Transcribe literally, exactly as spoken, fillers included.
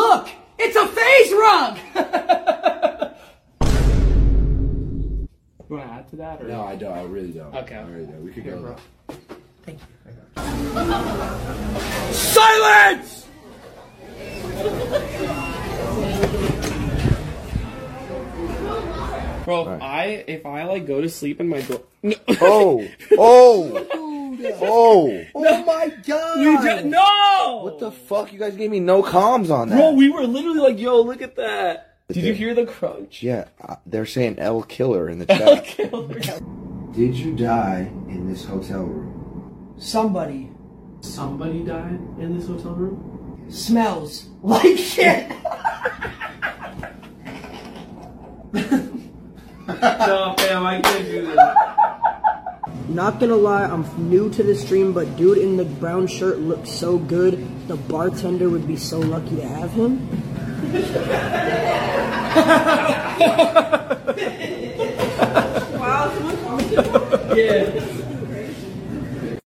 Look! It's a phase rug! You want to add to that? Or? No, I don't. I really don't. Okay. I really don't. We could Here, go. bro. Thank you. Silence! Bro, if Right. I if I like go to sleep in my door. No. Oh! Oh! Oh! Oh my god! We just, no! What the fuck? You guys gave me no comms on that. Bro, we were literally like, yo, look at that. Did you Okay. hear the crunch? Yeah, uh, they're saying L killer in the L chat. killer. Did you die in this hotel room? Somebody Somebody died in this hotel room? smells like shit. No, fam, I can't do this. Not gonna lie, I'm new to this stream, but dude in the brown shirt looks so good. The bartender would be so lucky to have him. Yeah.